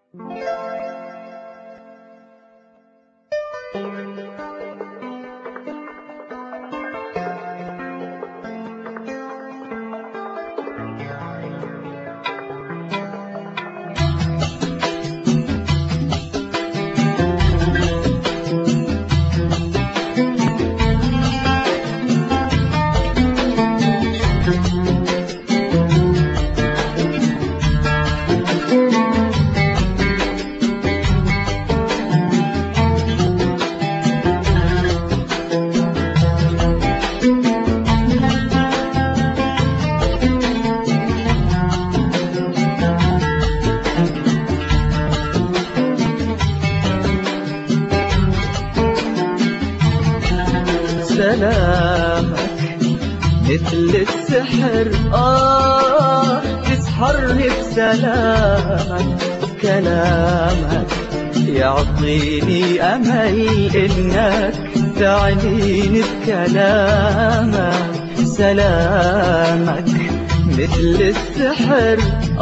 سلامك مثل السحر تسحرني بسلامك. كلامك يعطيني أمل إنك تعنيني بكلامك. سلامك مثل السحر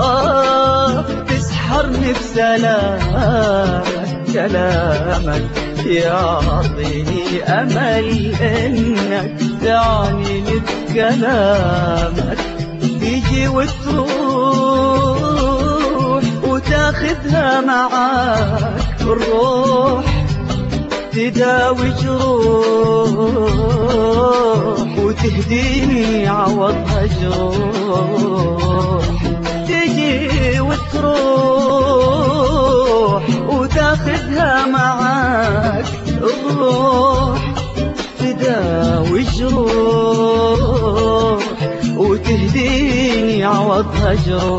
تسحرني بسلامك. كلامك يعطيني أمل إنك تعنيني بكلامك. تيجي وتروح وتاخذها معاك الروح، تداوي جروح وتهديني عوضها جروح. تيجي وتروح وتاخذها معاك الروح، تداوي جروح وتهديني عوضها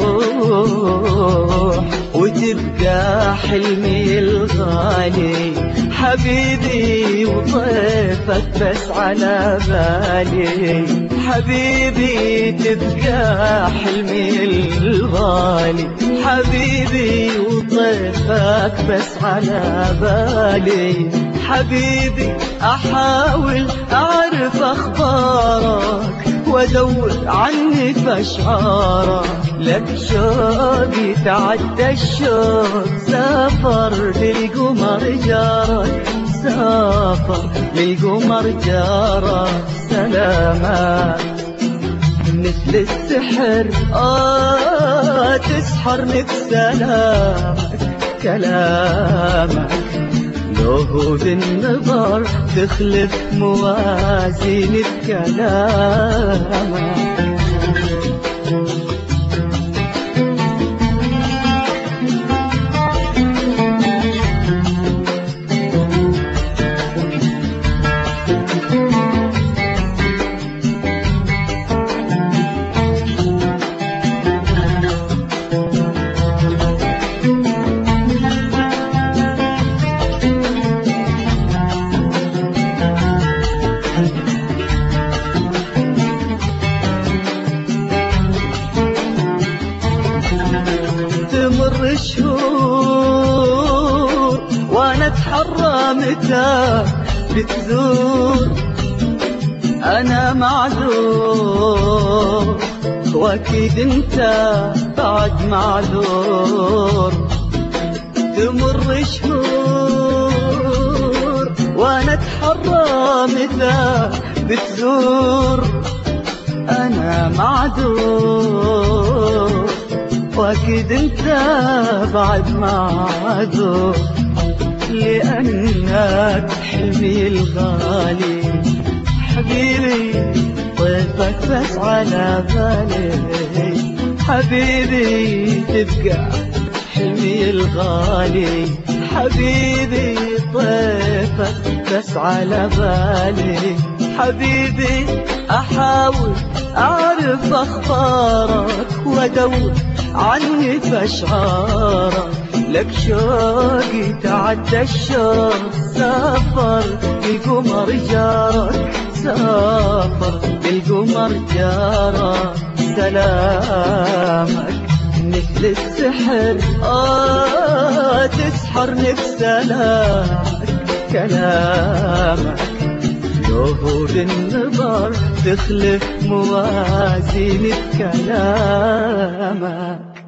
جروح. وتبقى حلمي الغالي حبيبي وضيفك بس على بالي. حبيبي تبقى حلمي الغالي حبيبي وضيفك بس على بالي. حبيبي أحاول أعرف أخبارك وأدور عني بأشعارك. لك شوقي تعدى الشوق، سافر للقمر جارك، سافر للقمر جارك. سلامك مثل السحر تسحرني بسلامك. كلامك لو بالنظر تخلف موازين بكلامك. تمر شهور وانا اتحرى متى بتزور. انا معذور واكيد انت بعد معذور. تمر شهور وانا اتحرى متى بتزور. انا معذور واكيد انت بعد معذور، لانك حلمي الغالي حبيبي ضيفك بس على بالي. حبيبي تبقى حلمي الغالي حبيبي ضيفك بس على بالي. حبيبي أحاول أعرف أخبارك وأدور عني بأشعارك. لك شوقي تعدى الشوق، سافر للقمر جارك، سافر للقمر جارك. سلامك مثل السحر تسحرني بسلامك. كلامك لو بالنظر تخلف موازين بكلامك.